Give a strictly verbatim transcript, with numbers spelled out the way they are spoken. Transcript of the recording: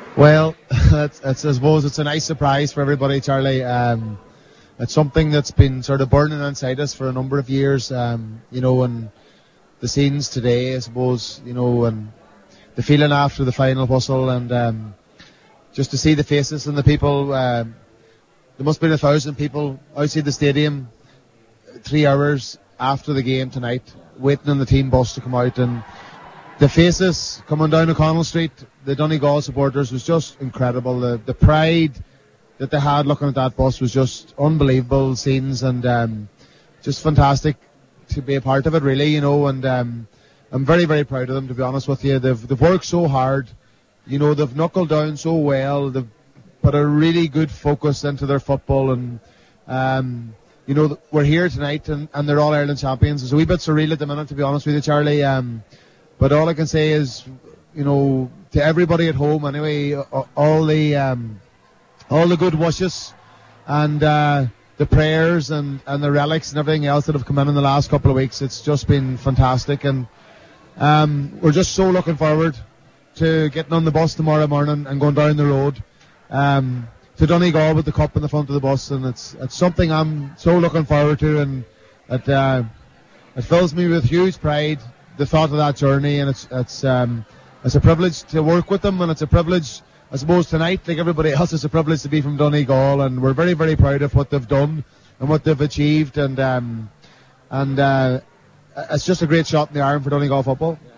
Well, it's, it's, I suppose it's a nice surprise for everybody, Charlie. Um, it's something that's been sort of burning inside us for a number of years, um, you know, and the scenes today, I suppose, you know, and the feeling after the final whistle, and um, just to see the faces and the people. Um, there must have been a thousand people outside the stadium three hours after the game tonight, waiting on the team bus to come out, and the faces coming down O'Connell Street, the Donegal supporters, was just incredible. The, the pride that they had looking at that bus was just unbelievable scenes, and um, just fantastic to be a part of it, really, you know, and um, I'm very, very proud of them, to be honest with you. They've, they've worked so hard, you know, they've knuckled down so well, they've put a really good focus into their football, and um, you know, we're here tonight, and, and they're all Ireland champions. It's a wee bit surreal at the minute, to be honest with you, Charlie. Um, but all I can say is, you know, to everybody at home, anyway, all the um, all the good wishes and uh, the prayers and, and the relics and everything else that have come in in the last couple of weeks. It's just been fantastic, and um, we're just so looking forward to getting on the bus tomorrow morning and going down the road um, to Donegal with the cup in the front of the bus, and it's it's something I'm so looking forward to, and it uh, it fills me with huge pride, the thought of that journey, and it's it's um, it's a privilege to work with them, and it's a privilege, I suppose, tonight, like everybody else, it's a privilege to be from Donegal, and we're very, very proud of what they've done and what they've achieved, and um, and uh, it's just a great shot in the arm for Donegal football.